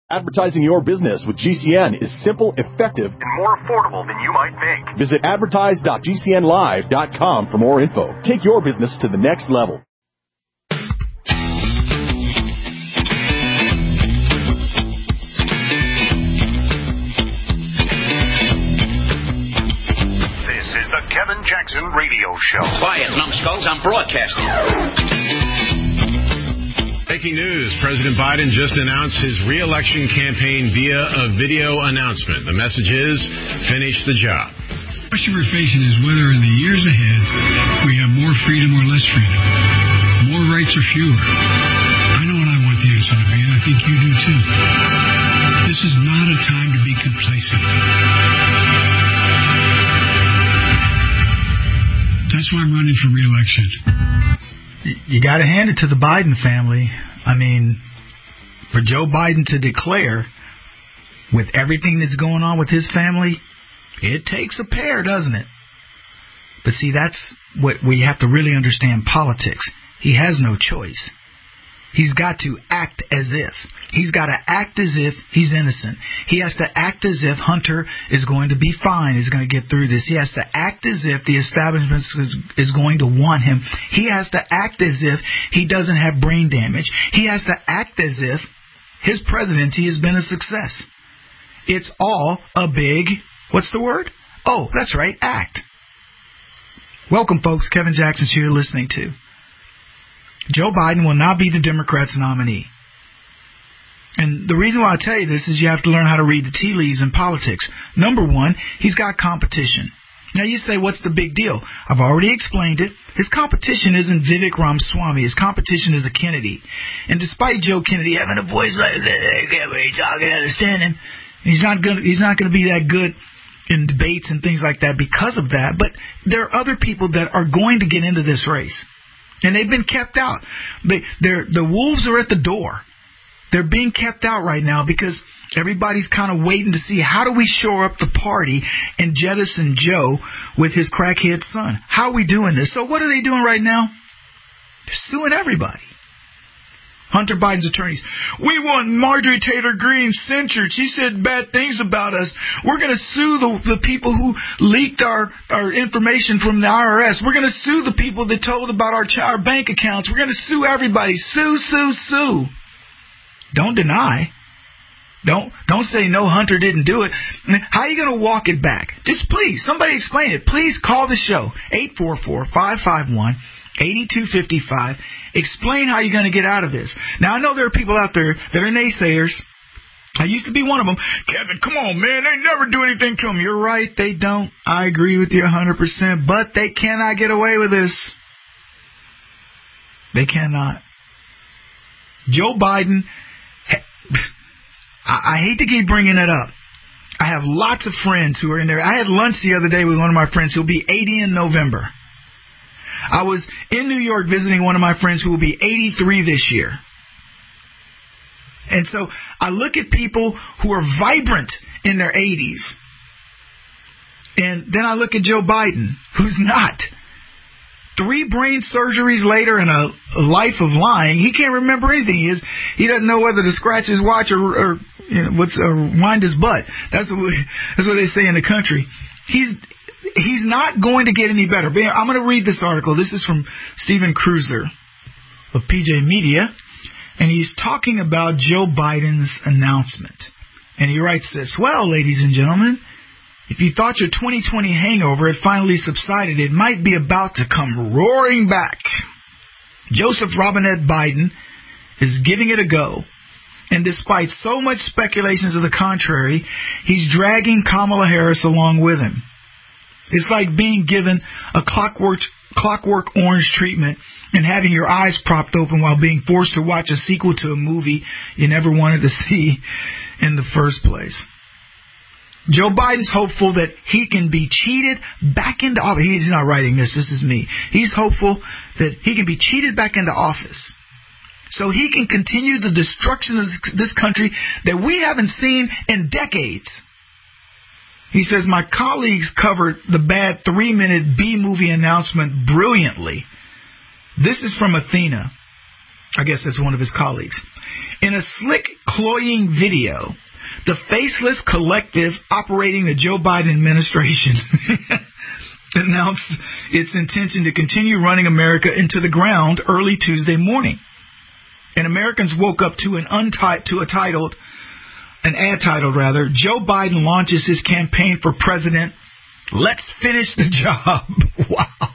Advertising your business with GCN is simple, effective, and more affordable than you might think. Visit advertise.gcnlive.com for more info. Take your business to the next level. This is the Kevin Jackson Radio Show. Quiet, numbskulls, I'm broadcasting. Breaking news. President Biden just announced his re-election campaign via a video announcement. The message is, finish the job. The question we're facing is whether in the years ahead we have more freedom or less freedom, more rights or fewer. I know what I want the answer to be, and I think you do too. This is not a time to be complacent. That's why I'm running for re-election. You got to hand it to the Biden family. I mean, for Joe Biden to declare, with everything that's going on with his family, it takes a pair, doesn't it? But see, that's what we have to really understand politics. He has no choice. He's got to act as if. He's got to act as if he's innocent. He has to act as if Hunter is going to be fine, is going to get through this. He has to act as if the establishment is going to want him. He has to act as if he doesn't have brain damage. He has to act as if his presidency has been a success. It's all a big, what's the word? Oh, that's right, act. Welcome, folks. Kevin Jackson's here listening to. Joe Biden will not be the Democrats' nominee. And the reason why I tell you this is you have to learn how to read the tea leaves in politics. Number one, he's got competition. Now you say, what's the big deal? I've already explained it. His competition isn't Vivek Ramaswamy. His competition is a Kennedy. And despite Joe Kennedy having a voice like that, I can't really talk and understand him, he's not going to be that good in debates and things like that because of that. But there are other people that are going to get into this race. And they've been kept out. The wolves are at the door. They're being kept out right now because everybody's kind of waiting to see how do we shore up the party and jettison Joe with his crackhead son. How are we doing this? So what are they doing right now? They're suing everybody. Hunter Biden's attorneys. We want Marjorie Taylor Greene censured. She said bad things about us. We're going to sue the people who leaked our information from the IRS. We're going to sue the people that told about our bank accounts. We're going to sue everybody. Sue, sue, sue. Don't deny. Don't say no, Hunter didn't do it. How are you going to walk it back? Just please, somebody explain it. Please call the show. 844-551-8255. Explain how you're going to get out of this. Now, I know there are people out there that are naysayers. I used to be one of them. Kevin, come on, man. They never do anything to them. You're right. They don't. I agree with you 100%. But they cannot get away with this. They cannot. Joe Biden, I hate to keep bringing it up. I have lots of friends who are in there. I had lunch the other day with one of my friends who will be 80 in November. I was in New York visiting one of my friends who will be 83 this year. And so I look at people who are vibrant in their 80s. And then I look at Joe Biden, who's not. 3 brain surgeries later and a life of lying. He can't remember anything. He doesn't know whether to scratch his watch or wind his butt. That's what they say in the country. He's not going to get any better. I'm going to read this article. This is from Stephen Cruiser of PJ Media, and he's talking about Joe Biden's announcement. And he writes this: well, ladies and gentlemen, if you thought your 2020 hangover had finally subsided, it might be about to come roaring back. Joseph Robinette Biden is giving it a go. And despite so much speculations of the contrary, he's dragging Kamala Harris along with him. It's like being given a clockwork orange treatment and having your eyes propped open while being forced to watch a sequel to a movie you never wanted to see in the first place. Joe Biden's hopeful that he can be cheated back into office. He's not writing this. This is me. He's hopeful that he can be cheated back into office so he can continue the destruction of this country that we haven't seen in decades. He says, my colleagues covered the bad 3-minute B-movie announcement brilliantly. This is from Athena. I guess that's one of his colleagues. In a slick, cloying video, the faceless collective operating the Joe Biden administration announced its intention to continue running America into the ground early Tuesday morning. And Americans woke up to an ad titled, Joe Biden launches his campaign for president. Let's finish the job. Wow.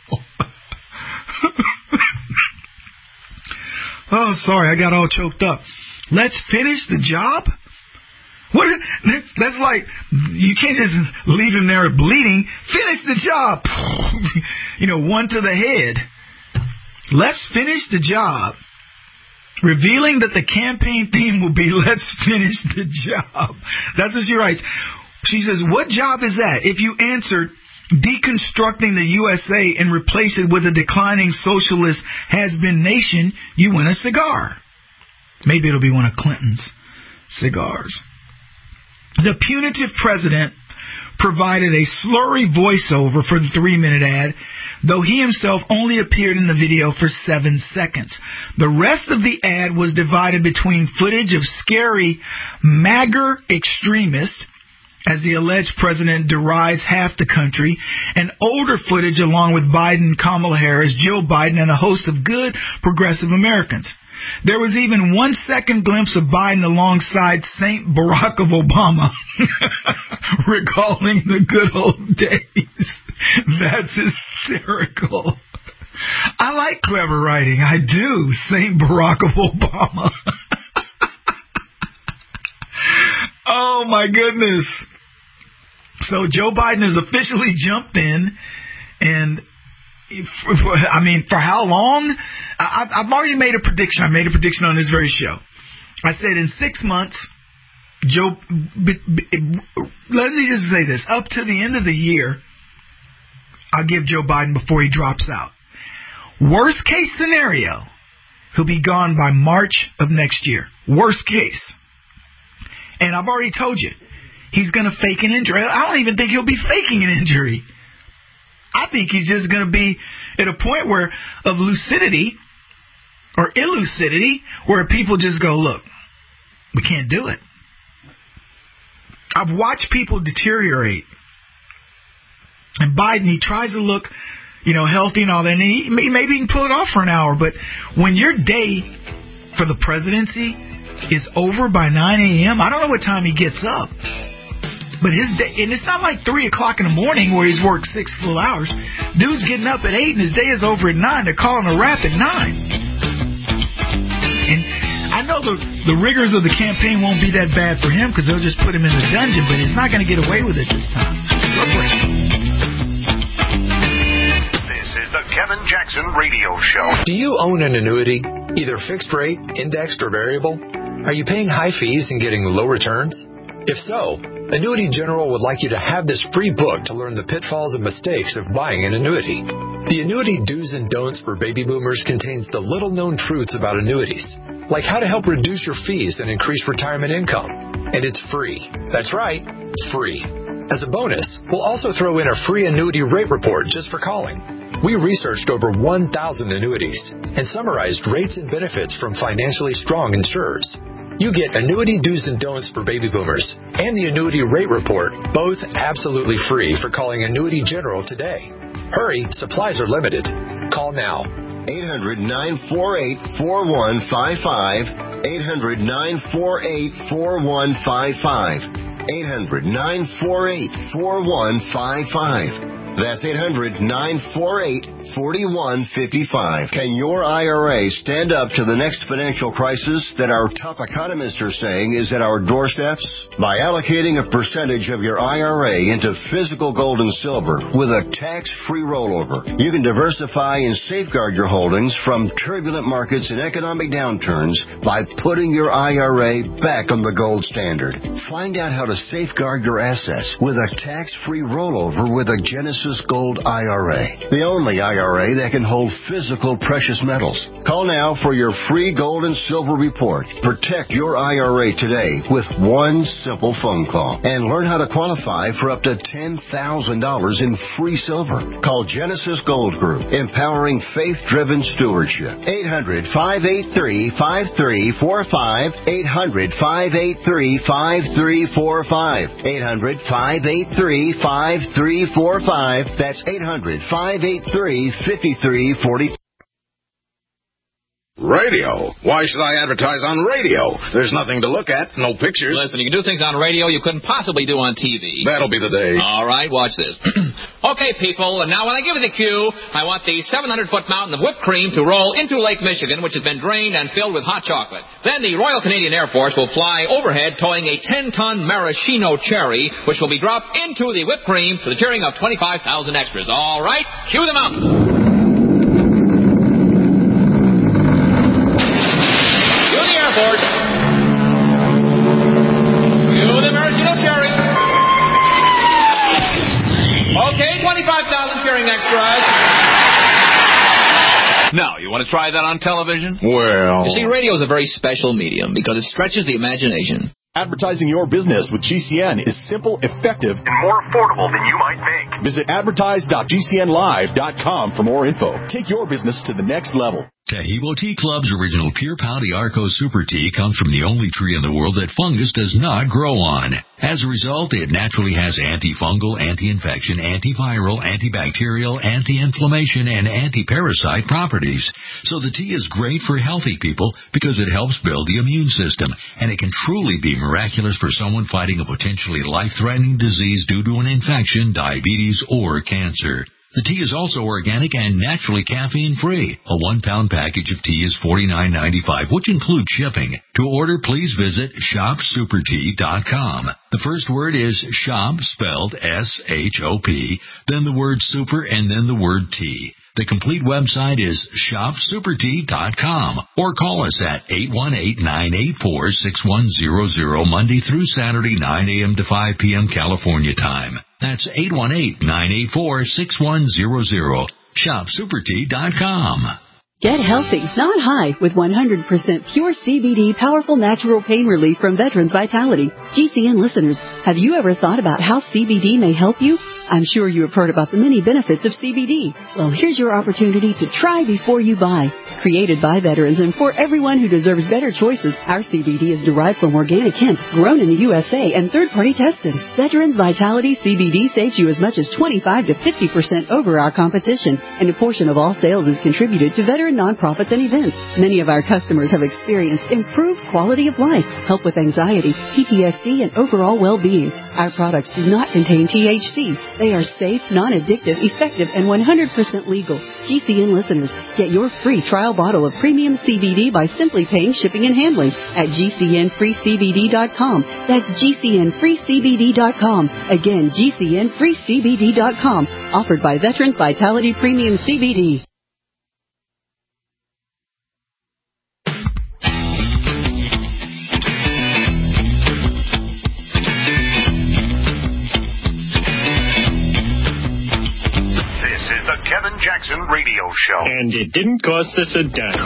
Oh, sorry, I got all choked up. Let's finish the job? What? That's like, you can't just leave him there bleeding. Finish the job. One to the head. Let's finish the job. Revealing that the campaign theme will be, let's finish the job. That's what she writes. She says, what job is that? If you answered, deconstructing the USA and replace it with a declining socialist has-been nation, you win a cigar. Maybe it'll be one of Clinton's cigars. The punitive president provided a slurry voiceover for the 3-minute ad, though he himself only appeared in the video for 7 seconds. The rest of the ad was divided between footage of scary MAGA extremists, as the alleged president derides half the country, and older footage along with Biden, Kamala Harris, Joe Biden, and a host of good progressive Americans. There was even 1 second glimpse of Biden alongside Saint Barack Obama, recalling the good old days. That's hysterical. I like clever writing. I do. Saint Barack Obama. Oh, my goodness. So Joe Biden has officially jumped in, and for how long? I've already made a prediction. I made a prediction on this very show. I said in 6 months, let me just say this. Up to the end of the year, I'll give Joe Biden before he drops out. Worst case scenario, he'll be gone by March of next year. Worst case. And I've already told you, he's going to fake an injury. I don't even think he'll be faking an injury. I think he's just going to be at a point of lucidity or illucidity where people just go, look, we can't do it. I've watched people deteriorate. And Biden, he tries to look, healthy and all that. And maybe he can pull it off for an hour. But when your day for the presidency is over by 9 a.m., I don't know what time he gets up. But his day, and it's not like 3 o'clock in the morning where he's worked 6 full hours. Dude's getting up at 8 and his day is over at 9. They're calling a wrap at 9. And I know the rigors of the campaign won't be that bad for him because they'll just put him in the dungeon, but he's not going to get away with it this time. This is the Kevin Jackson Radio Show. Do you own an annuity, either fixed rate, indexed, or variable? Are you paying high fees and getting low returns? If so, Annuity General would like you to have this free book to learn the pitfalls and mistakes of buying an annuity. The Annuity Do's and Don'ts for Baby Boomers contains the little-known truths about annuities, like how to help reduce your fees and increase retirement income. And it's free. That's right, free. As a bonus, we'll also throw in a free annuity rate report just for calling. We researched over 1,000 annuities and summarized rates and benefits from financially strong insurers. You get Annuity Do's and Don'ts for Baby Boomers and the Annuity Rate Report, both absolutely free for calling Annuity General today. Hurry, supplies are limited. Call now. 800-948-4155. 800-948-4155. 800-948-4155. That's 800-948-4155. Can your IRA stand up to the next financial crisis that our top economists are saying is at our doorsteps? By allocating a percentage of your IRA into physical gold and silver with a tax-free rollover, you can diversify and safeguard your holdings from turbulent markets and economic downturns by putting your IRA back on the gold standard. Find out how to safeguard your assets with a tax-free rollover with a Genesis Genesis Gold IRA, the only IRA that can hold physical precious metals. Call now for your free gold and silver report. Protect your IRA today with one simple phone call and learn how to qualify for up to $10,000 in free silver. Call Genesis Gold Group, empowering faith-driven stewardship. 800-583-5345. 800-583-5345. 800-583-5345. That's 800-583-5345. Radio? Why should I advertise on radio? There's nothing to look at, no pictures. Listen, you can do things on radio you couldn't possibly do on TV. That'll be the day. All right, watch this. Okay, people, and now when I give you the cue, I want the 700-foot mountain of whipped cream to roll into Lake Michigan, which has been drained and filled with hot chocolate. Then the Royal Canadian Air Force will fly overhead towing a 10-ton maraschino cherry, which will be dropped into the whipped cream to the cheering of 25,000 extras. All right, cue the mountain. Okay, 25,000 cheering extras. Now, you want to try that on television? Well... You see, radio is a very special medium because it stretches the imagination. Advertising your business with GCN is simple, effective, And more affordable than you might think. Visit advertise.gcnlive.com for more info. Take your business to the next level. Tahibo Tea Club's original Pure Pau Arco Super Tea comes from the only tree in the world that fungus does not grow on. As a result, it naturally has antifungal, anti-infection, antiviral, antibacterial, anti-inflammation, and anti-parasite properties. So the tea is great for healthy people because it helps build the immune system, and it can truly be miraculous for someone fighting a potentially life-threatening disease due to an infection, diabetes, or cancer. The tea is also organic and naturally caffeine-free. A 1-pound package of tea is $49.95, which includes shipping. To order, please visit shopsupertea.com. The first word is shop, spelled S-H-O-P, then the word super, and then the word tea. The complete website is shopsupertea.com or call us at 818-984-6100 Monday through Saturday, 9 a.m. to 5 p.m. California time. That's 818-984-6100. Shopsupertea.com. Get healthy, not high, with 100% pure CBD powerful natural pain relief from Veterans Vitality. GCN listeners, have you ever thought about how CBD may help you? I'm sure you have heard about the many benefits of CBD. Well, here's your opportunity to try before you buy. Created by veterans and for everyone who deserves better choices, our CBD is derived from organic hemp, grown in the USA, and third-party tested. Veterans Vitality CBD saves you as much as 25 to 50% over our competition, and a portion of all sales is contributed to veteran nonprofits and events. Many of our customers have experienced improved quality of life, help with anxiety, PTSD, and overall well-being. Our products do not contain THC. They are safe, non-addictive, effective, and 100% legal. GCN listeners, get your free trial bottle of premium CBD by simply paying shipping and handling at GCNFreeCBD.com. That's GCNFreeCBD.com. Again, GCNFreeCBD.com. Offered by Veterans Vitality Premium CBD. Kevin Jackson Radio Show. And it didn't cost us a dime.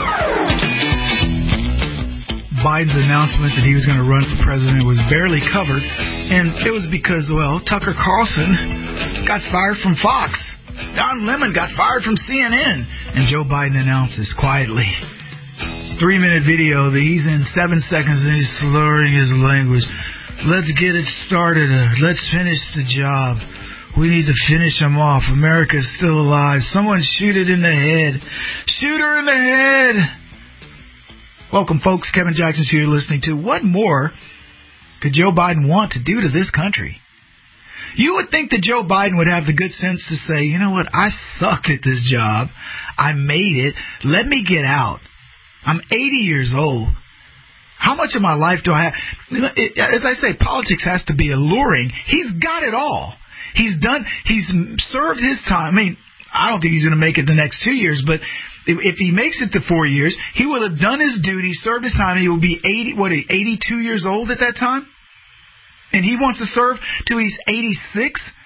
Biden's announcement that he was going to run for president was barely covered, and it was because, well, Tucker Carlson got fired from Fox. Don Lemon got fired from CNN, and Joe Biden announces quietly. 3-minute video that he's in 7 seconds and he's slurring his language. Let's get it started. Let's finish the job. We need to finish him off. America's still alive. Someone shoot it in the head. Shoot her in the head. Welcome, folks. Kevin Jackson's here listening to What More Could Joe Biden Want to Do to This Country? You would think that Joe Biden would have the good sense to say, you know what, I suck at this job. I made it. Let me get out. I'm 80 years old. How much of my life do I have? As I say, politics has to be alluring. He's got it all. He's served his time. I mean, I don't think he's going to make it the next 2 years, but if he makes it to 4 years, he will have done his duty, served his time, and he will be 82 years old at that time? And he wants to serve till he's 86?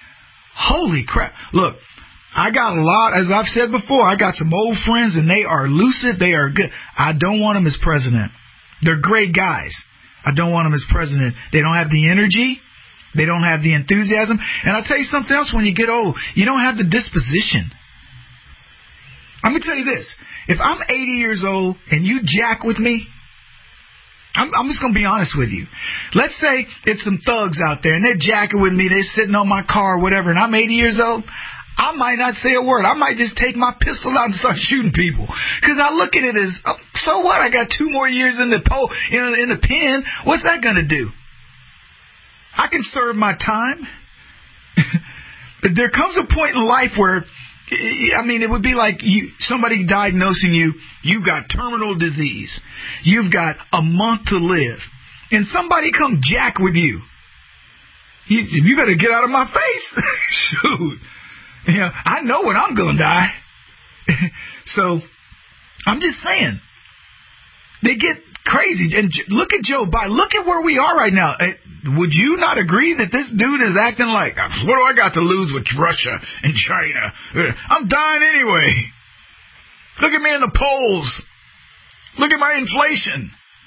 Holy crap. Look, I got a lot, as I've said before, I got some old friends, and they are lucid. They are good. I don't want them as president. They're great guys. I don't want them as president. They don't have the energy. They don't have the enthusiasm. And I'll tell you something else. When you get old, you don't have the disposition. I'm going to tell you this. If I'm 80 years old and you jack with me, I'm just going to be honest with you. Let's say it's some thugs out there and they're jacking with me. They're sitting on my car or whatever, and I'm 80 years old. I might not say a word. I might just take my pistol out and start shooting people. Because I look at it as, so what? I got 2 more years in the in the pen. What's that going to do? I can serve my time. There comes a point in life where, I mean, it would be like somebody diagnosing you've got terminal disease. You've got a month to live. And somebody come jack with you. You better get out of my face. Shoot. You know, I know when I'm going to die. So, I'm just saying. They get crazy. And look at Joe Biden. Look at where we are right now. Would you not agree that this dude is acting like, what do I got to lose with Russia and China? I'm dying anyway. Look at me in the polls. Look at my inflation.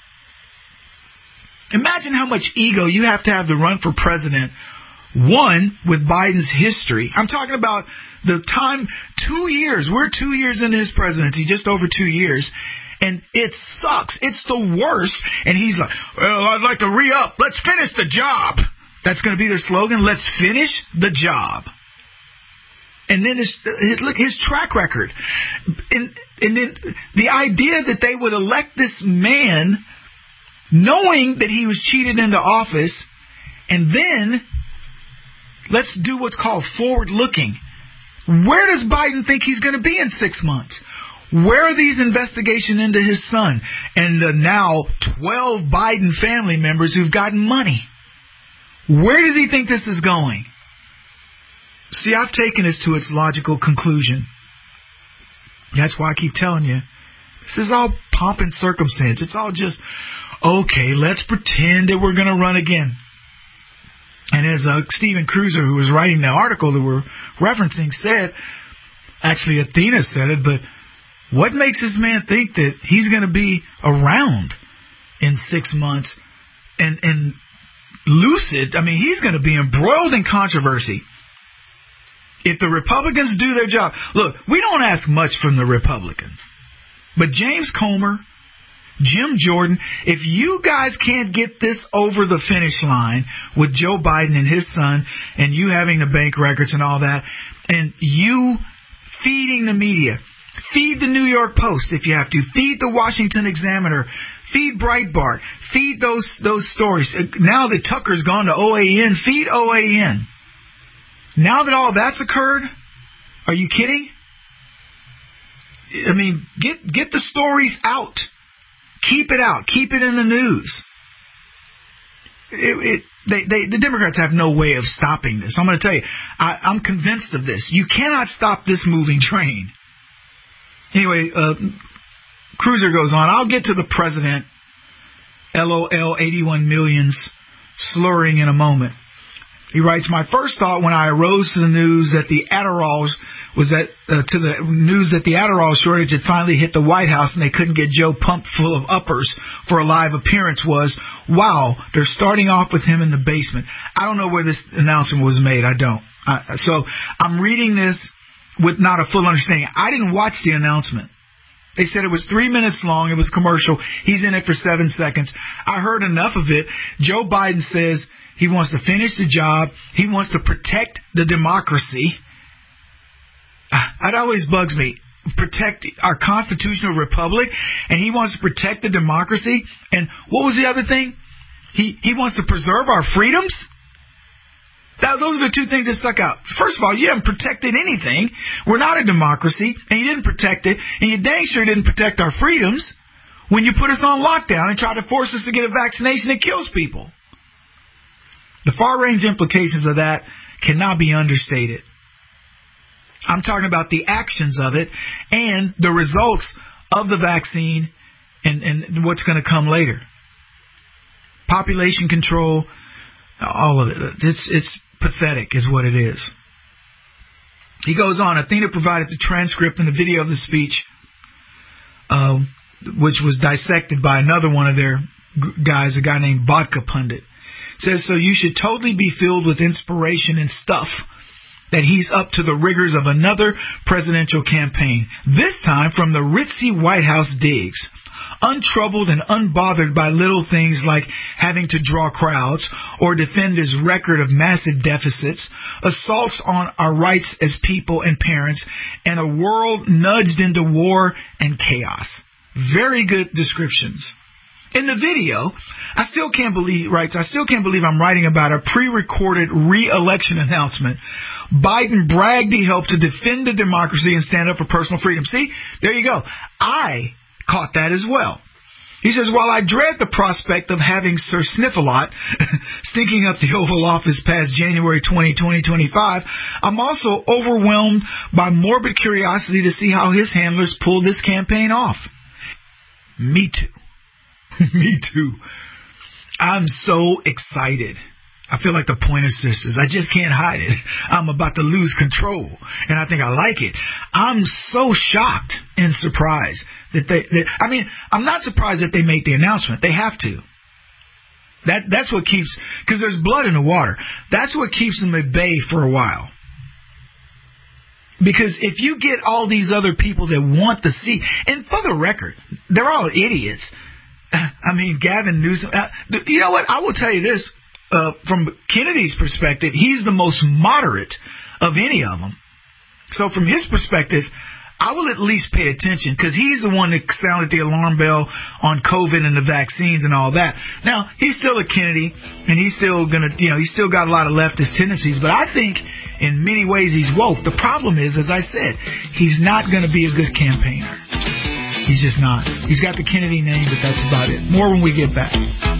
Imagine how much ego you have to run for president. One, with Biden's history. I'm talking about the time, 2 years. We're 2 years into his presidency, just over 2 years. And it sucks. It's the worst. And he's like, well, I'd like to re-up. Let's finish the job. That's going to be their slogan. Let's finish the job. And then his track record. And then the idea that they would elect this man knowing that he was cheated into office, and then let's do what's called forward-looking. Where does Biden think he's going to be in 6 months? Where are these investigations into his son and the now 12 Biden family members who've gotten money? Where does he think this is going? See, I've taken this to its logical conclusion. That's why I keep telling you, this is all pomp and circumstance. It's all just, okay, let's pretend that we're going to run again. And as Stephen Cruiser, who was writing the article that we're referencing, said, actually Athena said it, but what makes this man think that he's going to be around in 6 months and lucid? I mean, he's going to be embroiled in controversy. If the Republicans do their job, look, we don't ask much from the Republicans, but James Comer, Jim Jordan, if you guys can't get this over the finish line with Joe Biden and his son and you having the bank records and all that, and you feeding the media, feed the New York Post if you have to, feed the Washington Examiner, feed Breitbart, feed those stories. Now that Tucker's gone to OAN, feed OAN. Now that all that's occurred, are you kidding? I mean, get the stories out. Keep it out. Keep it in the news. The Democrats have no way of stopping this. I'm going to tell you, I'm convinced of this. You cannot stop this moving train. Anyway, Cruiser goes on, I'll get to the president, LOL 81 millions, slurring in a moment. He writes, my first thought when I arose to the news that the Adderall shortage had finally hit the White House and they couldn't get Joe pumped full of uppers for a live appearance was, wow, they're starting off with him in the basement. I don't know where this announcement was made. I don't. So I'm reading this with not a full understanding. I didn't watch the announcement. They said it was 3 minutes long. It was commercial. He's in it for 7 seconds. I heard enough of it. Joe Biden says he wants to finish the job. He wants to protect the democracy. That always bugs me. Protect our constitutional republic, and he wants to protect the democracy. And what was the other thing? He wants to preserve our freedoms. Those are the two things that stuck out. First of all, you haven't protected anything. We're not a democracy, and you didn't protect it, and you dang sure didn't protect our freedoms when you put us on lockdown and tried to force us to get a vaccination that kills people. The far-range implications of that cannot be understated. I'm talking about the actions of it and the results of the vaccine and what's going to come later. Population control, all of it. It's pathetic is what it is. He goes on, Athena provided the transcript and the video of the speech, which was dissected by another one of their guys, a guy named Vodka Pundit. It says, so you should totally be filled with inspiration and stuff that he's up to the rigors of another presidential campaign, this time from the ritzy White House digs. Untroubled and unbothered by little things like having to draw crowds or defend his record of massive deficits, assaults on our rights as people and parents, and a world nudged into war and chaos. Very good descriptions. In the video, I still can't believe I'm writing about a pre-recorded re-election announcement. Biden bragged he helped to defend the democracy and stand up for personal freedom. See, there you go. I caught that as well. He says, while I dread the prospect of having Sir Sniff-a-Lot stinking up the Oval Office past January 2025, I'm also overwhelmed by morbid curiosity to see how his handlers pull this campaign off. Me too. Me too. I'm so excited. I feel like the Pointer Sisters. I just can't hide it. I'm about to lose control, and I think I like it. I'm so shocked and surprised I'm not surprised that they make the announcement. They have to. That's what keeps, because there's blood in the water. That's what keeps them at bay for a while. Because if you get all these other people that want the seat, and for the record, they're all idiots. I mean, Gavin Newsom. You know what? I will tell you this. From Kennedy's perspective, he's the most moderate of any of them. So from his perspective, I will at least pay attention because he's the one that sounded the alarm bell on COVID and the vaccines and all that. Now, he's still a Kennedy, and he's still he's still got a lot of leftist tendencies, but I think in many ways he's woke. The problem is, as I said, he's not going to be a good campaigner. He's just not. He's got the Kennedy name, but that's about it. More when we get back.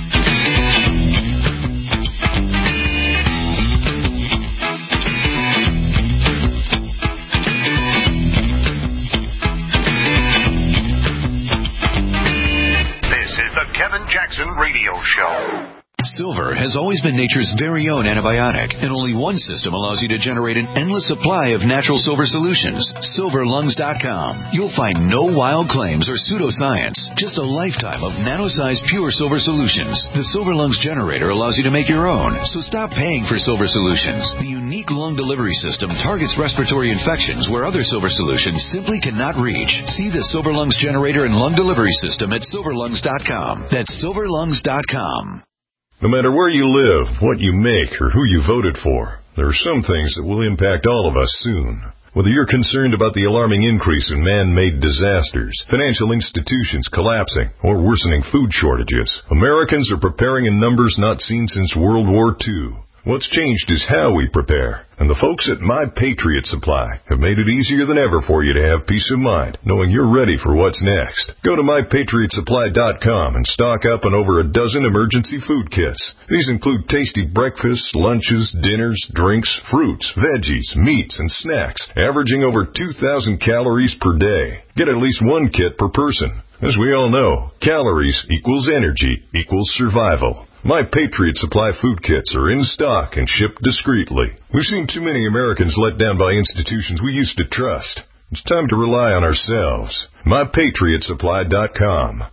Kevin Jackson Radio Show. Silver has always been nature's very own antibiotic, and only one system allows you to generate an endless supply of natural silver solutions. SilverLungs.com. You'll find no wild claims or pseudoscience, just a lifetime of nano-sized pure silver solutions. The Silver Lungs generator allows you to make your own, so stop paying for silver solutions. The unique lung delivery system targets respiratory infections where other silver solutions simply cannot reach. See the Silver Lungs generator and lung delivery system at SilverLungs.com. That's SilverLungs.com. No matter where you live, what you make, or who you voted for, there are some things that will impact all of us soon. Whether you're concerned about the alarming increase in man-made disasters, financial institutions collapsing, or worsening food shortages, Americans are preparing in numbers not seen since World War II. What's changed is how we prepare. And the folks at My Patriot Supply have made it easier than ever for you to have peace of mind, knowing you're ready for what's next. Go to MyPatriotSupply.com and stock up on over a dozen emergency food kits. These include tasty breakfasts, lunches, dinners, drinks, fruits, veggies, meats, and snacks, averaging over 2,000 calories per day. Get at least one kit per person. As we all know, calories equals energy equals survival. My Patriot Supply food kits are in stock and shipped discreetly. We've seen too many Americans let down by institutions we used to trust. It's time to rely on ourselves. MyPatriotSupply.com.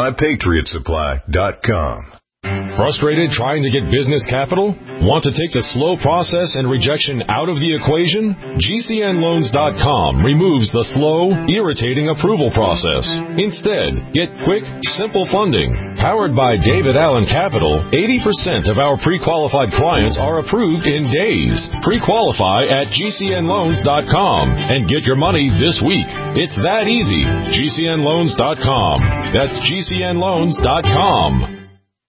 MyPatriotSupply.com. Frustrated trying to get business capital? Want to take the slow process and rejection out of the equation? GCNLoans.com removes the slow, irritating approval process. Instead, get quick, simple funding. Powered by David Allen Capital, 80% of our pre-qualified clients are approved in days. Pre-qualify at GCNLoans.com and get your money this week. It's that easy. GCNLoans.com. That's GCNLoans.com.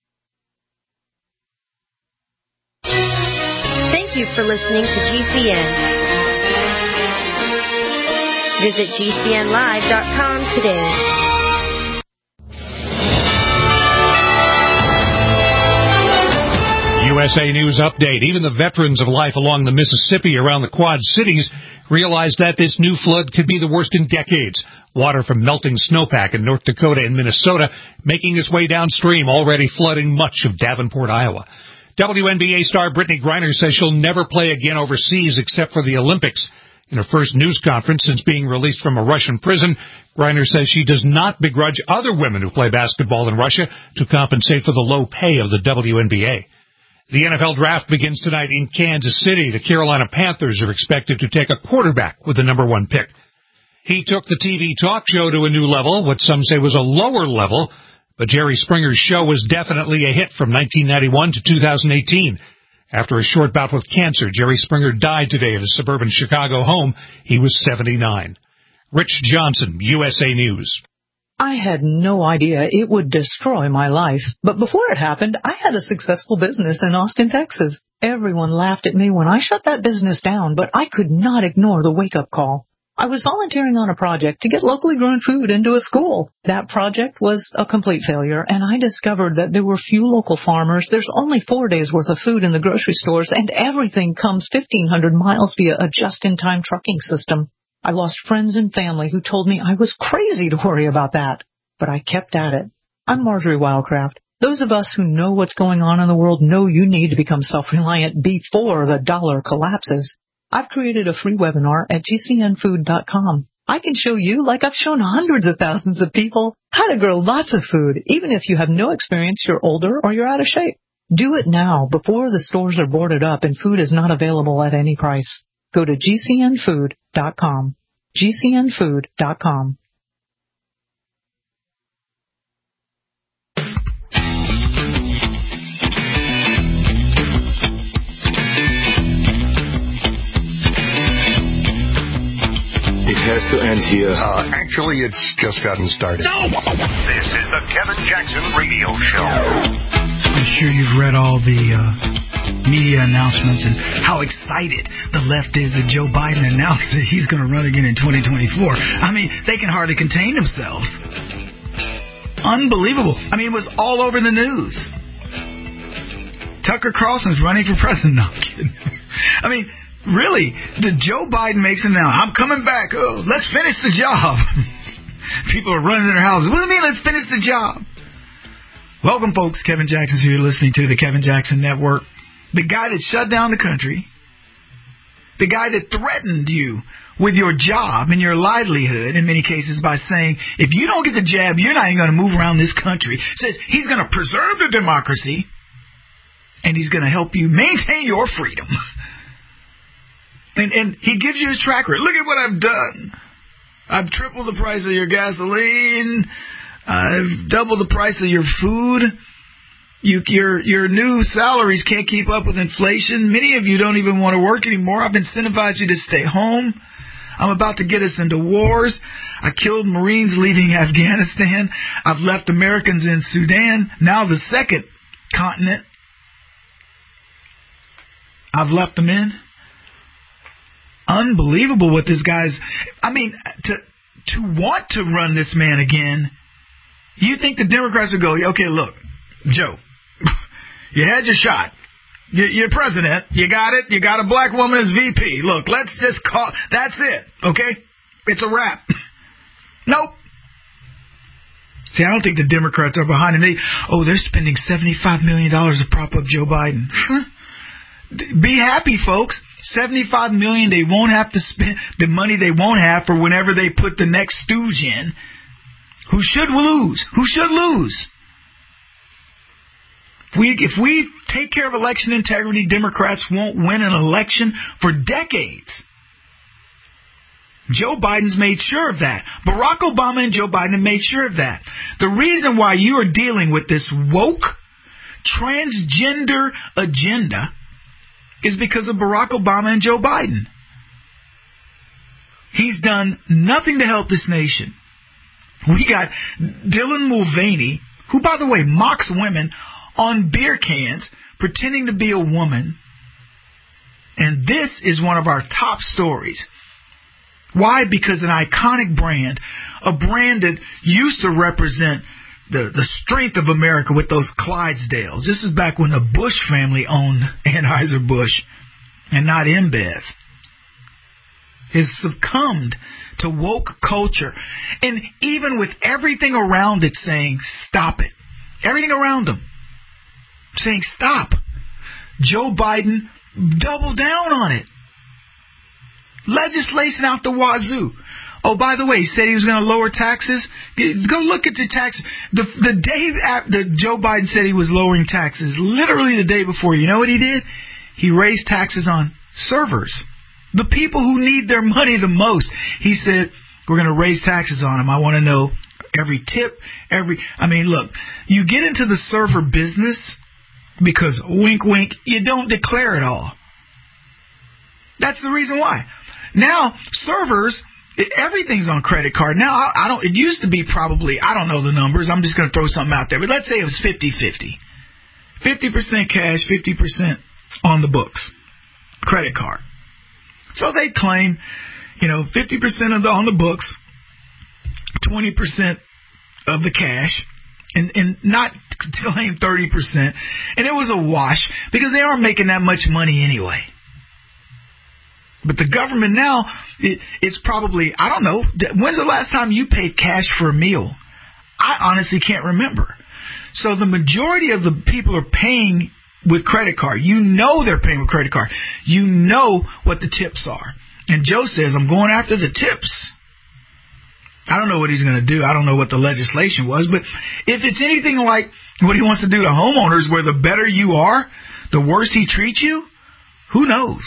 Thank you for listening to GCN. Visit GCNlive.com today. USA News Update. Even the veterans of life along the Mississippi around the Quad Cities realized that this new flood could be the worst in decades. Water from melting snowpack in North Dakota and Minnesota making its way downstream, already flooding much of Davenport, Iowa. WNBA star Brittany Griner says she'll never play again overseas except for the Olympics. In her first news conference since being released from a Russian prison, Griner says she does not begrudge other women who play basketball in Russia to compensate for the low pay of the WNBA. The NFL draft begins tonight in Kansas City. The Carolina Panthers are expected to take a quarterback with the number 1 pick. He took the TV talk show to a new level, what some say was a lower level, but Jerry Springer's show was definitely a hit from 1991 to 2018. After a short bout with cancer, Jerry Springer died today at his suburban Chicago home. He was 79. Rich Johnson, USA News. I had no idea it would destroy my life, but before it happened, I had a successful business in Austin, Texas. Everyone laughed at me when I shut that business down, but I could not ignore the wake-up call. I was volunteering on a project to get locally grown food into a school. That project was a complete failure, and I discovered that there were few local farmers. There's only 4 days' worth of food in the grocery stores, and everything comes 1,500 miles via a just-in-time trucking system. I lost friends and family who told me I was crazy to worry about that, but I kept at it. I'm Marjorie Wildcraft. Those of us who know what's going on in the world know you need to become self-reliant before the dollar collapses. I've created a free webinar at gcnfood.com. I can show you, like I've shown hundreds of thousands of people, how to grow lots of food, even if you have no experience, you're older, or you're out of shape. Do it now, before the stores are boarded up and food is not available at any price. Go to gcnfood.com. gcnfood.com. It has to end here. Actually, it's just gotten started. No! This is the Kevin Jackson Radio Show. I'm sure you've read all the media announcements and how excited the left is that Joe Biden announced that he's going to run again in 2024. I mean, they can hardly contain themselves. Unbelievable. I mean, it was all over the news. Tucker Carlson's running for president. No, I'm kidding. I mean, really, Joe Biden makes it now. I'm coming back. Oh, let's finish the job. People are running their houses. What do you mean, let's finish the job? Welcome, folks. Kevin Jackson's here. You're listening to the Kevin Jackson Network. The guy that shut down the country. The guy that threatened you with your job and your livelihood, in many cases, by saying, if you don't get the jab, you're not even going to move around this country. Says he's going to preserve the democracy, and he's going to help you maintain your freedom. And he gives you his track record. Look at what I've done. I've tripled the price of your gasoline. I've doubled the price of your food. Your new salaries can't keep up with inflation. Many of you don't even want to work anymore. I've incentivized you to stay home. I'm about to get us into wars. I killed Marines leaving Afghanistan. I've left Americans in Sudan. Now the second continent I've left them in. Unbelievable what this guy's... I mean, to want to run this man again, you think the Democrats would go, okay, look, Joe, you had your shot. You're president. You got it. You got a black woman as VP. Look, let's just call... That's it, okay? It's a wrap. Nope. See, I don't think the Democrats are behind it. They're spending $75 million to prop up Joe Biden. Be happy, folks. $75 million they won't have to spend, the money they won't have for whenever they put the next stooge in. Who should lose? Who should lose? If we take care of election integrity, Democrats won't win an election for decades. Joe Biden's made sure of that. Barack Obama and Joe Biden have made sure of that. The reason why you are dealing with this woke, transgender agenda is because of Barack Obama and Joe Biden. He's done nothing to help this nation. We got Dylan Mulvaney, who, by the way, mocks women on beer cans, pretending to be a woman. And this is one of our top stories. Why? Because an iconic brand, a brand that used to represent the strength of America with those Clydesdales. This is back when the Bush family owned Anheuser-Busch and not InBev. Has succumbed to woke culture. And even with everything around it saying, stop it. Everything around them saying, stop. Joe Biden doubled down on it. Legislation out the wazoo. Oh, by the way, he said he was going to lower taxes. Go look at the taxes. The day after Joe Biden said he was lowering taxes, literally the day before, you know what he did? He raised taxes on servers. The people who need their money the most. He said, we're going to raise taxes on them. I want to know every tip, look, you get into the server business because, wink, wink, you don't declare it all. That's the reason why. Now, servers, everything's on credit card. Now, it used to be probably, I don't know the numbers. I'm just going to throw something out there. But let's say it was 50-50. 50% cash, 50% on the books. Credit card. So they claim, 50% on the books, 20% of the cash, and not claim 30%. And it was a wash because they aren't making that much money anyway. But the government now, it's probably, I don't know, when's the last time you paid cash for a meal? I honestly can't remember. So the majority of the people are paying with credit card. You know they're paying with credit card. You know what the tips are. And Joe says, I'm going after the tips. I don't know what he's going to do. I don't know what the legislation was. But if it's anything like what he wants to do to homeowners, where the better you are, the worse he treats you, who knows?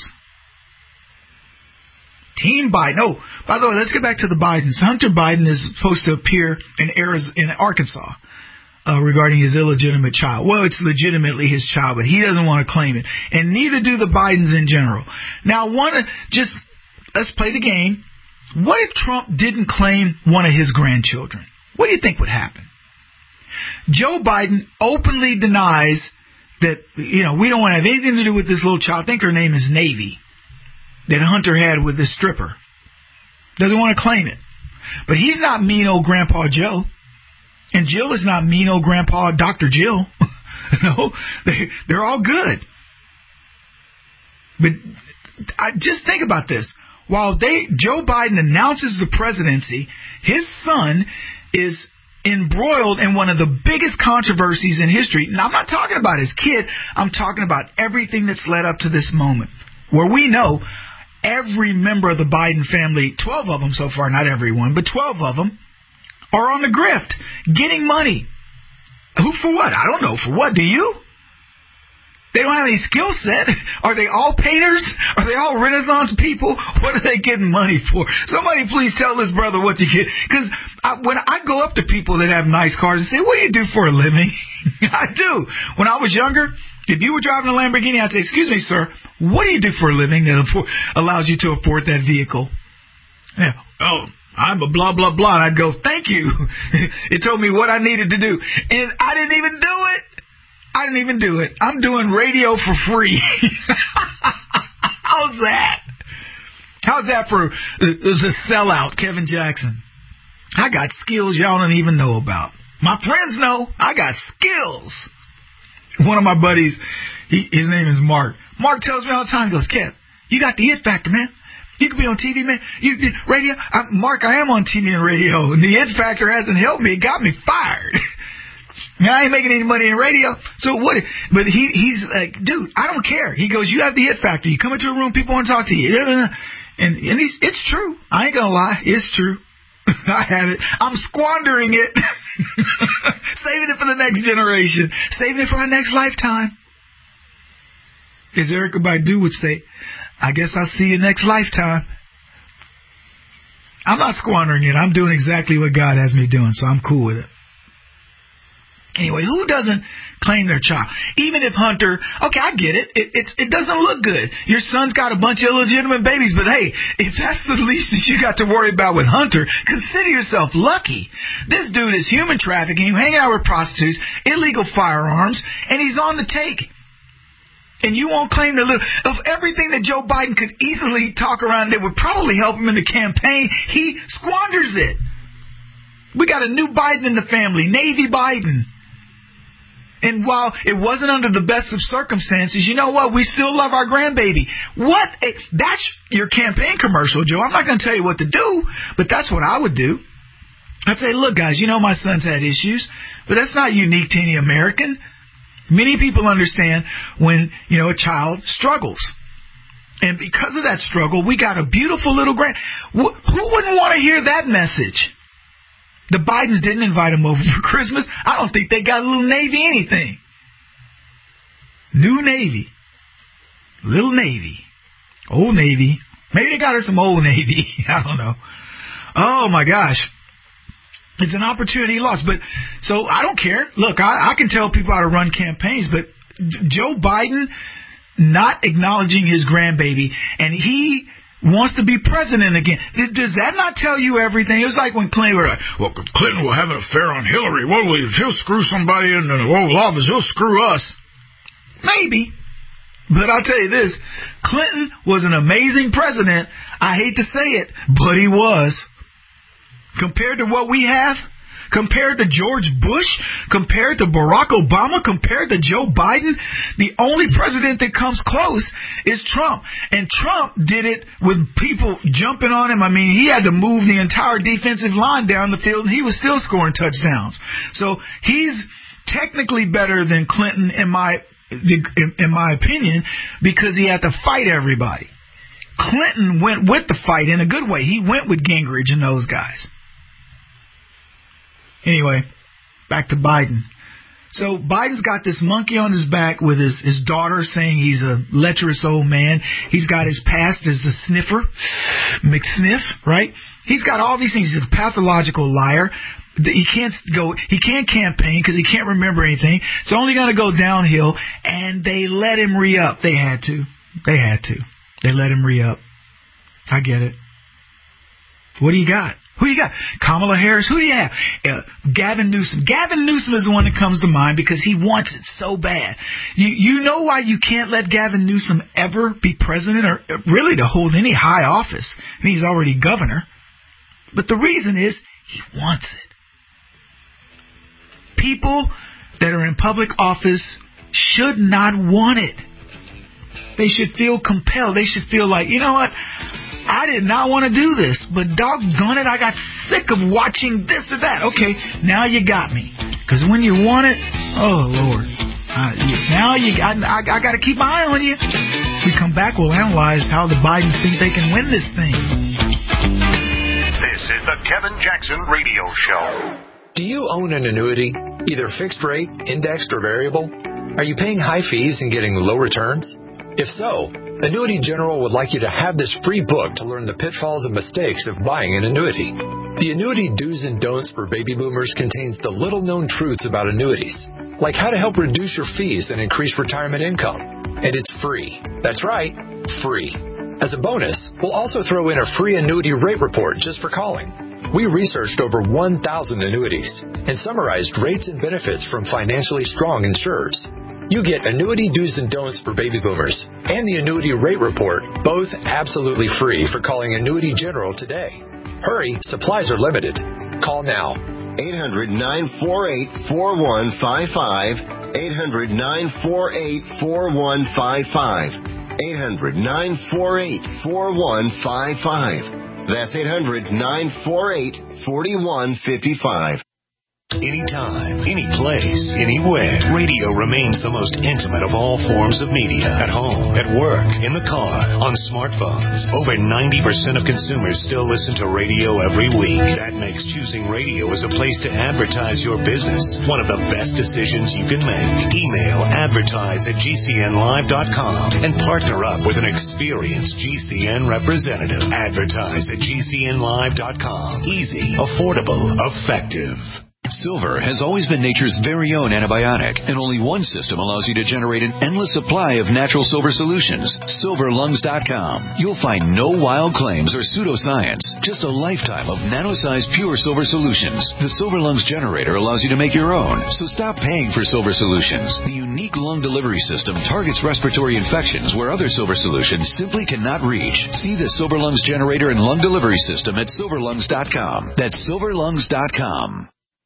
Team Biden. Oh, by the way, let's get back to the Bidens. Hunter Biden is supposed to appear in Arkansas regarding his illegitimate child. Well, it's legitimately his child, but he doesn't want to claim it. And neither do the Bidens in general. Now, let's play the game. What if Trump didn't claim one of his grandchildren? What do you think would happen? Joe Biden openly denies that, we don't want to have anything to do with this little child. I think her name is Navy, that Hunter had with this stripper. Doesn't want to claim it. But he's not mean old Grandpa Joe. And Jill is not mean old Grandpa Dr. Jill. No, they're all good. But just think about this. While Joe Biden announces the presidency, his son is embroiled in one of the biggest controversies in history. Now, I'm not talking about his kid. I'm talking about everything that's led up to this moment, where we know every member of the Biden family, 12 of them so far, not everyone, but 12 of them, are on the grift, getting money. Who for what? I don't know. For what? Do you? They don't have any skill set. Are they all painters? Are they all Renaissance people? What are they getting money for? Somebody please tell this brother what you get. Because when I go up to people that have nice cars and say, what do you do for a living? I do. When I was younger, if you were driving a Lamborghini, I'd say, excuse me, sir, what do you do for a living that allows you to afford that vehicle? Yeah. Oh, I'm a blah, blah, blah. And I'd go, thank you. It told me what I needed to do. And I didn't even do it. I'm doing radio for free. How's that? How's that for a sellout, Kevin Jackson? I got skills y'all don't even know about. My friends know I got skills. One of my buddies, his name is Mark. Mark tells me all the time, he goes, Kev, you got the it factor, man. You can be on TV, man. Radio. Mark, I am on TV and radio, and the it factor hasn't helped me. It got me fired. Now, I ain't making any money in radio, so what? But he's like, dude, I don't care. He goes, you have the it factor. You come into a room, people want to talk to you. And it's true. I ain't going to lie. It's true. I have it. I'm squandering it. Saving it for the next generation. Saving it for our next lifetime. As Erykah Badu would say, I guess I'll see you next lifetime. I'm not squandering it. I'm doing exactly what God has me doing, so I'm cool with it. Anyway, who doesn't claim their child? Even if Hunter, okay, I get it. It doesn't look good. Your son's got a bunch of illegitimate babies, but hey, if that's the least that you got to worry about with Hunter, consider yourself lucky. This dude is human trafficking, hanging out with prostitutes, illegal firearms, and he's on the take. And you won't claim to live. Of everything that Joe Biden could easily talk around that would probably help him in the campaign, he squanders it. We got a new Biden in the family, Navy Biden. And while it wasn't under the best of circumstances, you know what? We still love our grandbaby. That's your campaign commercial, Joe. I'm not going to tell you what to do, but that's what I would do. I'd say, look, guys, my son's had issues, but that's not unique to any American. Many people understand when, a child struggles. And because of that struggle, we got a beautiful little grand. Who wouldn't want to hear that message? The Bidens didn't invite him over for Christmas. I don't think they got a little Navy anything. New Navy. Little Navy. Old Navy. Maybe they got her some Old Navy. I don't know. Oh, my gosh. It's an opportunity lost. But so I don't care. Look, I can tell people how to run campaigns, but Joe Biden not acknowledging his grandbaby, and he wants to be president again. Does that not tell you everything? It was like when Clinton were like, well, Clinton will have an affair on Hillary. Well, if he'll screw somebody in the Oval Office, he'll screw us. Maybe. But I'll tell you this, Clinton was an amazing president. I hate to say it, but he was. Compared to what we have, compared to George Bush, compared to Barack Obama, compared to Joe Biden, the only president that comes close is Trump. And Trump did it with people jumping on him. I mean, he had to move the entire defensive line down the field, and he was still scoring touchdowns. So he's technically better than Clinton, in my opinion, because he had to fight everybody. Clinton went with the fight in a good way. He went with Gingrich and those guys. Anyway, back to Biden. So Biden's got this monkey on his back with his daughter saying he's a lecherous old man. He's got his past as a sniffer, McSniff, right? He's got all these things. He's a pathological liar. He can't campaign because he can't remember anything. It's only going to go downhill, and they let him re-up. They had to. They let him re-up. I get it. What do you got? Who you got? Kamala Harris? Who do you have? Gavin Newsom. Gavin Newsom is the one that comes to mind because he wants it so bad. You know why you can't let Gavin Newsom ever be president or really to hold any high office? I mean, he's already governor. But the reason is he wants it. People that are in public office should not want it. They should feel compelled. They should feel like, you know what? I did not want to do this, but doggone it, I got sick of watching this or that. Okay, now you got me. Because when you want it, oh, Lord. I got to keep my eye on you. When we come back, we'll analyze how the Bidens think they can win this thing. This is the Kevin Jackson Radio Show. Do you own an annuity, either fixed rate, indexed, or variable? Are you paying high fees and getting low returns? If so, Annuity General would like you to have this free book to learn the pitfalls and mistakes of buying an annuity. The Annuity Do's and Don'ts for Baby Boomers contains the little-known truths about annuities, like how to help reduce your fees and increase retirement income. And it's free. That's right, free. As a bonus, we'll also throw in a free annuity rate report just for calling. We researched over 1,000 annuities and summarized rates and benefits from financially strong insurers. You get Annuity Do's and Don'ts for Baby Boomers and the Annuity Rate Report, both absolutely free for calling Annuity General today. Hurry, supplies are limited. Call now. 800-948-4155. 800-948-4155. 800-948-4155. That's 800-948-4155. Anytime, any place, anywhere, radio remains the most intimate of all forms of media. At home, at work, in the car, on smartphones. Over 90% of consumers still listen to radio every week. That makes choosing radio as a place to advertise your business one of the best decisions you can make. Email advertise@gcnlive.com and partner up with an experienced GCN representative. Advertise@gcnlive.com. Easy, affordable, effective. Silver has always been nature's very own antibiotic, and only one system allows you to generate an endless supply of natural silver solutions. SilverLungs.com. You'll find no wild claims or pseudoscience, just a lifetime of nano-sized pure silver solutions. The Silver Lungs generator allows you to make your own, so stop paying for silver solutions. The unique lung delivery system targets respiratory infections where other silver solutions simply cannot reach. See the Silver Lungs generator and lung delivery system at SilverLungs.com. That's SilverLungs.com.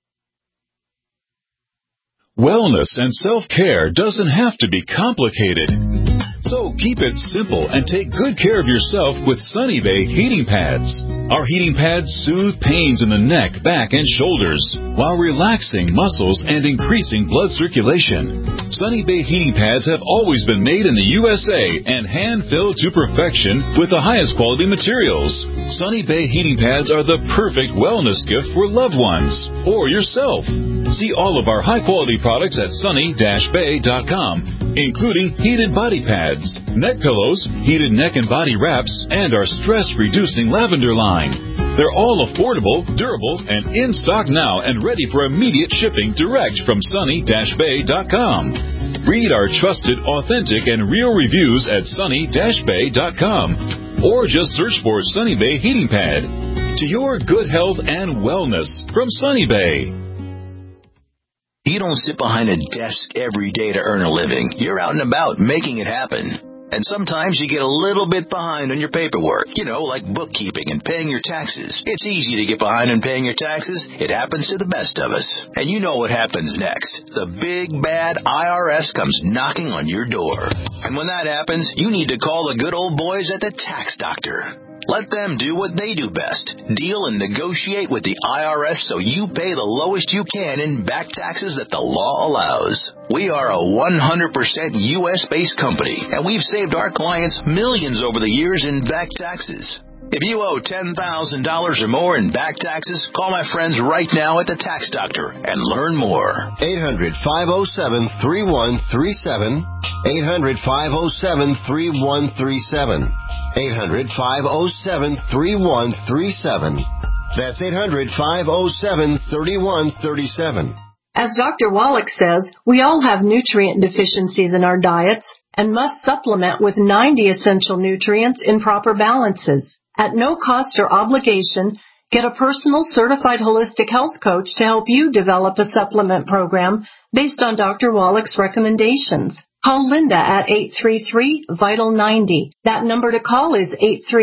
Wellness and self-care doesn't have to be complicated. So keep it simple and take good care of yourself with Sunny Bay heating pads. Our heating pads soothe pains in the neck, back, and shoulders while relaxing muscles and increasing blood circulation. Sunny Bay heating pads have always been made in the USA and hand-filled to perfection with the highest quality materials. Sunny Bay heating pads are the perfect wellness gift for loved ones or yourself. See all of our high-quality products at sunny-bay.com, including heated body pads, neck pillows, heated neck and body wraps, and our stress-reducing lavender line. They're all affordable, durable, and in stock now and ready for immediate shipping direct from sunny-bay.com. Read our trusted, authentic, and real reviews at sunny-bay.com or just search for Sunny Bay Heating Pad. To your good health and wellness from Sunny Bay. You don't sit behind a desk every day to earn a living. You're out and about making it happen. And sometimes you get a little bit behind on your paperwork, like bookkeeping and paying your taxes. It's easy to get behind on paying your taxes. It happens to the best of us. And you know what happens next. The big, bad IRS comes knocking on your door. And when that happens, you need to call the good old boys at the Tax Doctor. Let them do what they do best. Deal and negotiate with the IRS so you pay the lowest you can in back taxes that the law allows. We are a 100% U.S.-based company, and we've saved our clients millions over the years in back taxes. If you owe $10,000 or more in back taxes, call my friends right now at the Tax Doctor and learn more. 800-507-3137. 800-507-3137. 800-507-3137. That's 800-507-3137. As Dr. Wallach says, we all have nutrient deficiencies in our diets and must supplement with 90 essential nutrients in proper balances. At no cost or obligation, get a personal certified holistic health coach to help you develop a supplement program based on Dr. Wallach's recommendations. Call Linda at 833-VITAL-90. That number to call is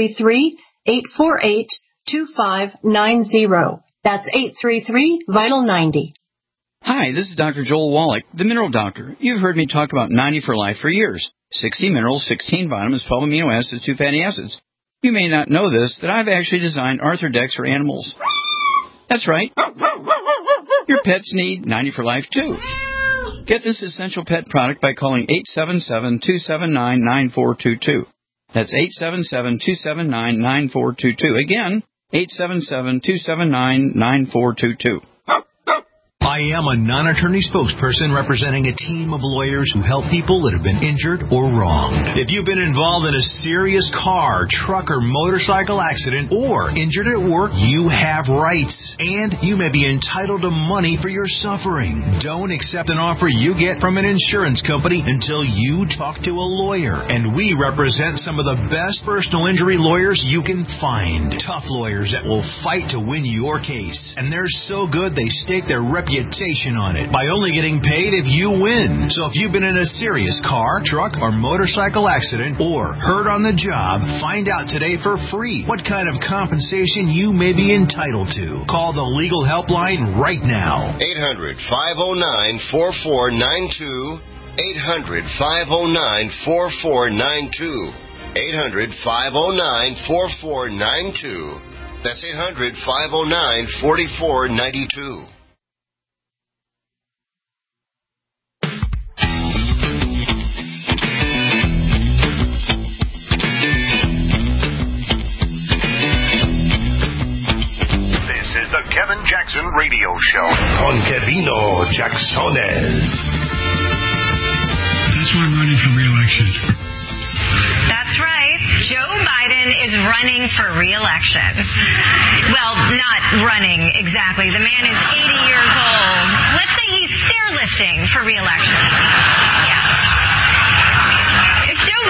833-848-2590. That's 833-VITAL-90. Hi, this is Dr. Joel Wallach, the Mineral Doctor. You've heard me talk about 90 for Life for years. 60 minerals, 16 vitamins, 12 amino acids, 2 fatty acids. You may not know this, that I've actually designed Arthrodex for animals. That's right. Your pets need 90 for Life, too. Get this essential pet product by calling 877-279-9422. That's 877-279-9422. Again, 877-279-9422. I am a non-attorney spokesperson representing a team of lawyers who help people that have been injured or wronged. If you've been involved in a serious car, truck, or motorcycle accident or injured at work, you have rights, and you may be entitled to money for your suffering. Don't accept an offer you get from an insurance company until you talk to a lawyer, and we represent some of the best personal injury lawyers you can find. Tough lawyers that will fight to win your case, and they're so good they stake their reputation on it by only getting paid if you win. So if you've been in a serious car, truck, or motorcycle accident or hurt on the job, find out today for free what kind of compensation you may be entitled to. Call the legal helpline right now. 800-509-4492. 800-509-4492. 800-509-4492. That's 800-509-4492. The Kevin Jackson Radio Show on Kevino Jacksones. That's why I'm running for re-election. That's right. Joe Biden is running for re-election. Well, not running exactly. The man is 80 years old. Let's say he's stair-lifting for re-election. Yeah. If Joe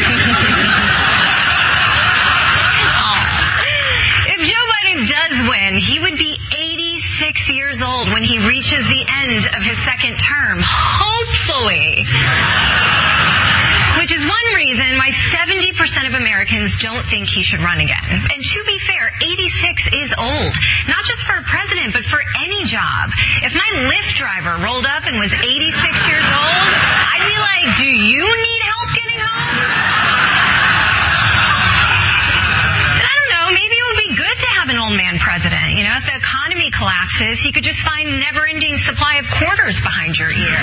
does win, he would be 86 years old when he reaches the end of his second term, hopefully. Which is one reason why 70% of Americans don't think he should run again. And to be fair, 86 is old. Not just for a president, but for any job. If my Lyft driver rolled up and was 86 years old, I'd be like, do you need help getting home? And I don't know, maybe it would be good to taxes, he could just find a never-ending supply of quarters behind your ear.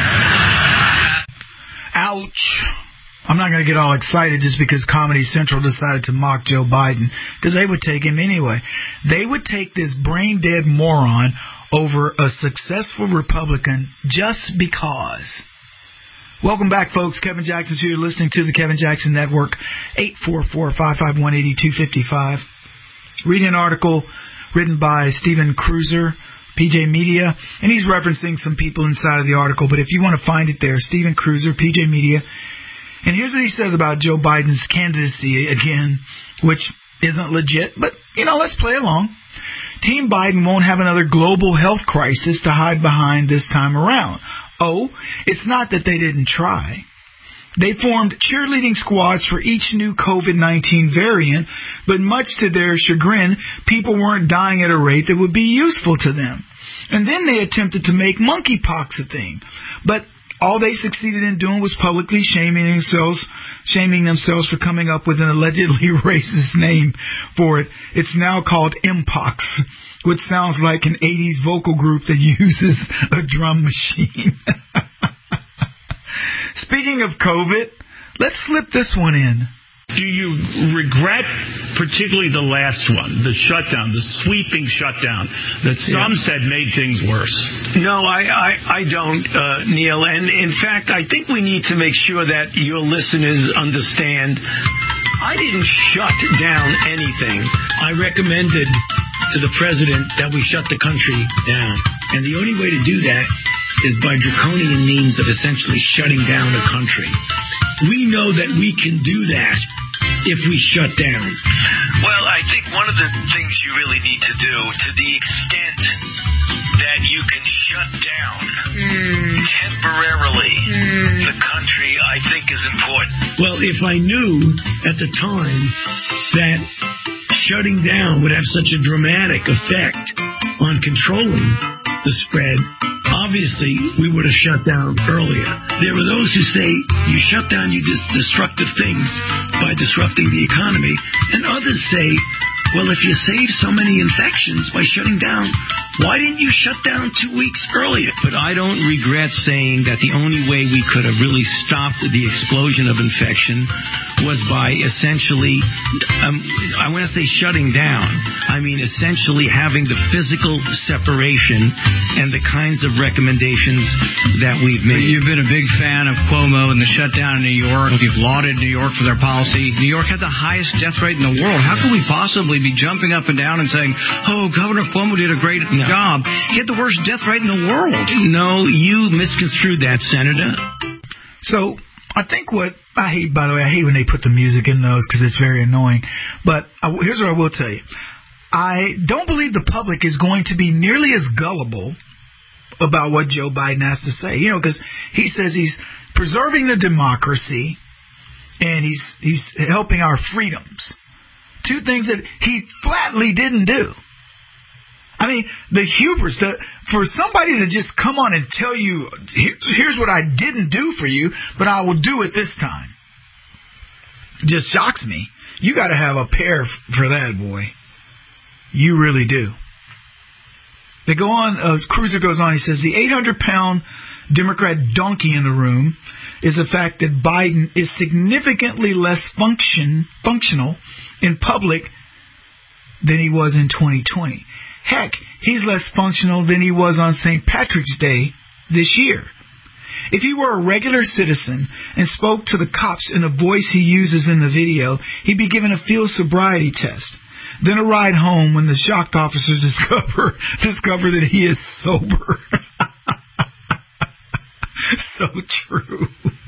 Ouch. I'm not going to get all excited just because Comedy Central decided to mock Joe Biden, because they would take him anyway. They would take this brain-dead moron over a successful Republican just because. Welcome back, folks. Kevin Jackson's here. You're listening to the Kevin Jackson Network, 844-551-8255. Reading an article written by Stephen Cruiser, PJ Media, and he's referencing some people inside of the article, but if you want to find it there, Stephen Cruiser, PJ Media. And here's what he says about Joe Biden's candidacy again, which isn't legit, but, let's play along. Team Biden won't have another global health crisis to hide behind this time around. Oh, it's not that they didn't try. They formed cheerleading squads for each new COVID-19 variant, but much to their chagrin, people weren't dying at a rate that would be useful to them. And then they attempted to make monkeypox a thing. But all they succeeded in doing was publicly shaming themselves for coming up with an allegedly racist name for it. It's now called Mpox, which sounds like an 80s vocal group that uses a drum machine. Speaking of COVID, let's slip this one in. Do you regret particularly the last one, the shutdown, the sweeping shutdown that some said made things worse? No, I don't, Neil. And in fact, I think we need to make sure that your listeners understand I didn't shut down anything. I recommended to the president that we shut the country down. And the only way to do that is by draconian means of essentially shutting down a country. We know that we can do that if we shut down. Well, I think one of the things you really need to do, to the extent that you can shut down temporarily the country, I think is important. Well, if I knew at the time that shutting down would have such a dramatic effect on controlling the spread, obviously we would have shut down earlier. There are those who say you shut down, you do destructive things by disrupting the economy, and others say, well, if you save so many infections by shutting down, why didn't you shut down 2 weeks earlier? But I don't regret saying that the only way we could have really stopped the explosion of infection was by essentially, I want to say shutting down. I mean essentially having the physical separation and the kinds of recommendations that we've made. You've been a big fan of Cuomo and the shutdown in New York. You've lauded New York for their policy. New York had the highest death rate in the world. How could we possibly be jumping up and down and saying, oh, Governor Cuomo did a great job? He had the worst death rate in the world. No, you misconstrued that, Senator. So I think what I hate, by the way, I hate when they put the music in those because it's very annoying. But here's what I will tell you. I don't believe the public is going to be nearly as gullible about what Joe Biden has to say. Because he says he's preserving the democracy and he's helping our freedoms. Two things that he flatly didn't do. I mean, the hubris, for somebody to just come on and tell you, here's what I didn't do for you, but I will do it this time, just shocks me. You got to have a pair for that, boy. You really do. They go on, Cruiser goes on, he says, the 800-pound Democrat donkey in the room is the fact that Biden is significantly less functional in public than he was in 2020. Heck, he's less functional than he was on St. Patrick's Day this year. If he were a regular citizen and spoke to the cops in the voice he uses in the video, he'd be given a field sobriety test. Then a ride home when the shocked officers discover that he is sober. So true.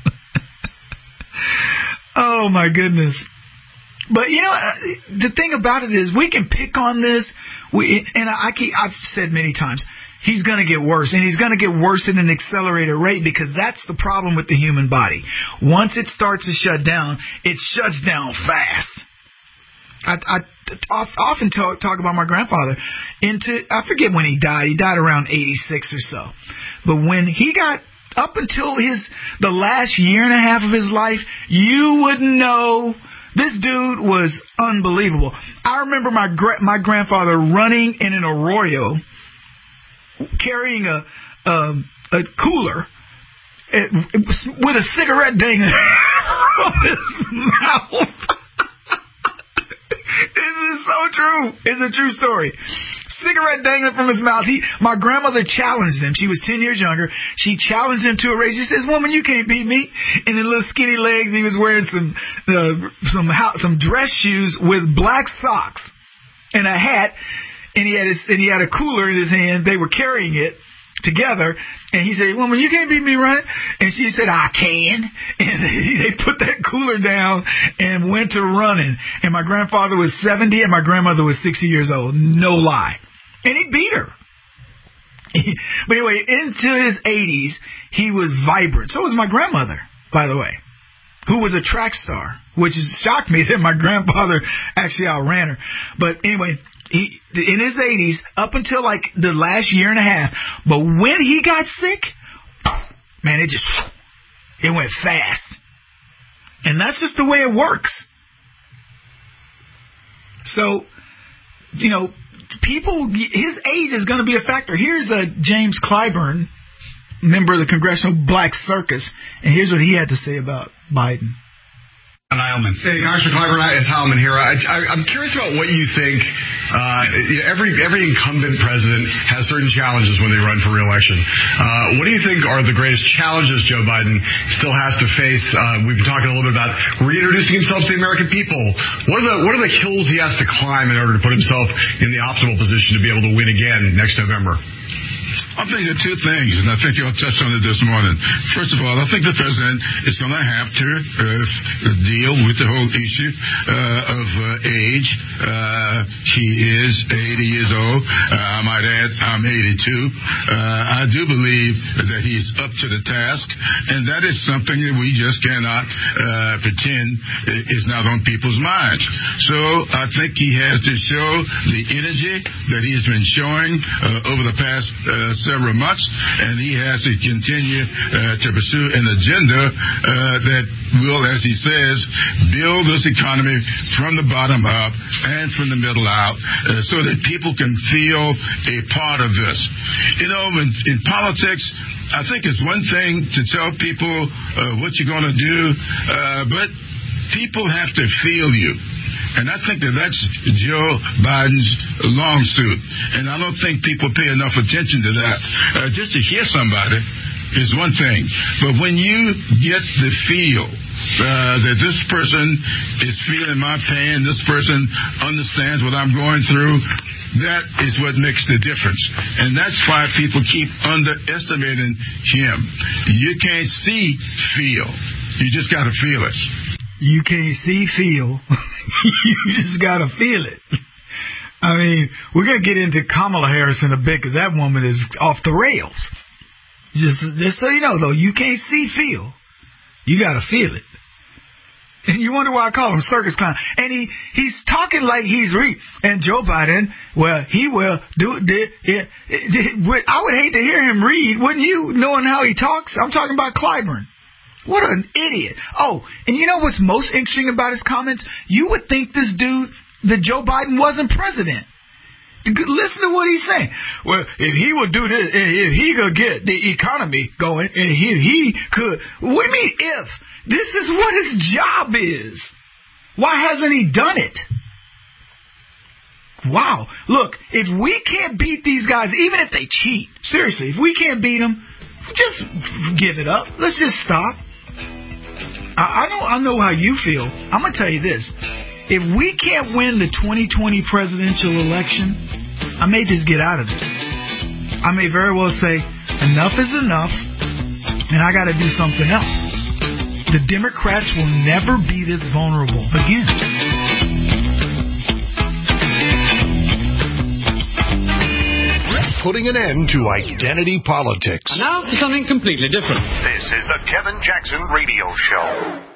Oh, my goodness. But, the thing about it is we can pick on this. I've said many times, he's going to get worse. And he's going to get worse at an accelerated rate because that's the problem with the human body. Once it starts to shut down, it shuts down fast. I often talk about my grandfather. I forget when he died. He died around 86 or so. But when he got up until the last year and a half of his life, you wouldn't know. This dude was unbelievable. I remember my grandfather running in an Arroyo carrying a cooler with a cigarette dangling from his mouth. This is so true. It's a true story. Cigarette dangling from his mouth. My grandmother challenged him. She was 10 years younger. She challenged him to a race. She says, "Woman, you can't beat me." And in little skinny legs, he was wearing some dress shoes with black socks and a hat, and he had a cooler in his hand. They were carrying it together, and he said, "Woman, you can't beat me running." And she said, "I can." And they put that cooler down and went to running. And my grandfather was 70 and my grandmother was 60 years old. No lie. And he beat her. But anyway, into his 80s, he was vibrant. So was my grandmother, by the way, who was a track star, which shocked me that my grandfather actually outran her. But anyway, in his 80s, up until like the last year and a half. But when he got sick, man, it went fast. And that's just the way it works. So, people, his age is going to be a factor. Here's James Clyburn, member of the Congressional Black Circus, and here's what he had to say about Biden. Heilman. Hey, Congressman Clyburn, it's Heilman here. I'm curious about what you think. Every incumbent president has certain challenges when they run for re-election. What do you think are the greatest challenges Joe Biden still has to face? We've been talking a little bit about reintroducing himself to the American people. What are the hills he has to climb in order to put himself in the optimal position to be able to win again next November? I think there are two things, and I think you'll touch on it this morning. First of all, I think the president is going to have to deal with the whole issue of age. He is 80 years old. I might add, I'm 82. I do believe that he's up to the task, and that is something that we just cannot pretend is not on people's minds. So I think he has to show the energy that he has been showing over the past several months, and he has to continue to pursue an agenda that will, as he says, build this economy from the bottom up and from the middle out so that people can feel a part of this. In politics, I think it's one thing to tell people what you're going to do, but people have to feel you. And I think that's Joe Biden's long suit. And I don't think people pay enough attention to that. Just to hear somebody is one thing. But when you get the feel that this person is feeling my pain, this person understands what I'm going through, that is what makes the difference. And that's why people keep underestimating him. You can't see feel. You just got to feel it. You can't see, feel. You just got to feel it. I mean, we're going to get into Kamala Harris in a bit because that woman is off the rails. Just so you know, though, you can't see, feel. You got to feel it. And you wonder why I call him circus clown. And he's talking like he's and Joe Biden, well, he will do it. I would hate to hear him read, wouldn't you, knowing how he talks? I'm talking about Clyburn. What an idiot. Oh, and you know what's most interesting about his comments? You would think this dude, that Joe Biden wasn't president. Listen to what he's saying. Well, if he would do this, if he could get the economy going, and he could. What do you mean if? This is what his job is. Why hasn't he done it? Wow. Look, if we can't beat these guys, even if they cheat, seriously, if we can't beat them, just give it up. Let's just stop. I know how you feel. I'm going to tell you this. If we can't win the 2020 presidential election, I may just get out of this. I may very well say, enough is enough, and I got to do something else. The Democrats will never be this vulnerable again. Putting an end to identity politics. And now for something completely different. This is the Kevin Jackson Radio Show.